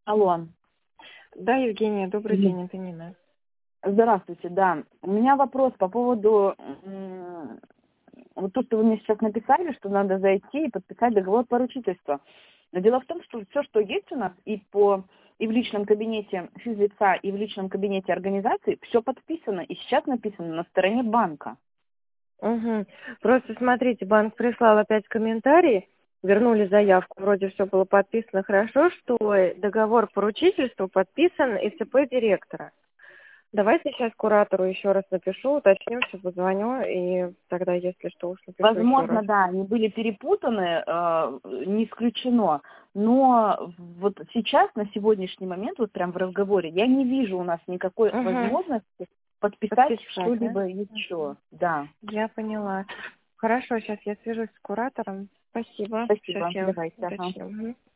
Алло, Да, Евгения, добрый Мгм. день, это Нина. Здравствуйте, да. У меня вопрос по поводу вот то, что вы мне сейчас написали, что надо зайти и подписать договор поручительства. Но дело в том, что все, что есть у нас и в личном кабинете физлица, и в личном кабинете организации, все подписано и сейчас написано на стороне банка. Угу. Просто смотрите, банк прислал опять комментарий, вернули заявку, вроде все было подписано хорошо, что договор поручительства подписан ИЦП директора. Давайте сейчас куратору еще раз напишу, уточню, все позвоню, и тогда, если что, уж напишу еще раз. Возможно, да, они были перепутаны, не исключено. Но вот сейчас, на сегодняшний момент, вот прям в разговоре, я не вижу у нас никакой Угу. возможности подписать Подписать, да? что-либо еще. Да, Я поняла. Хорошо, сейчас я свяжусь с куратором. Спасибо. Сейчас спасибо. я Давайте. Ага. уточню. Мгм.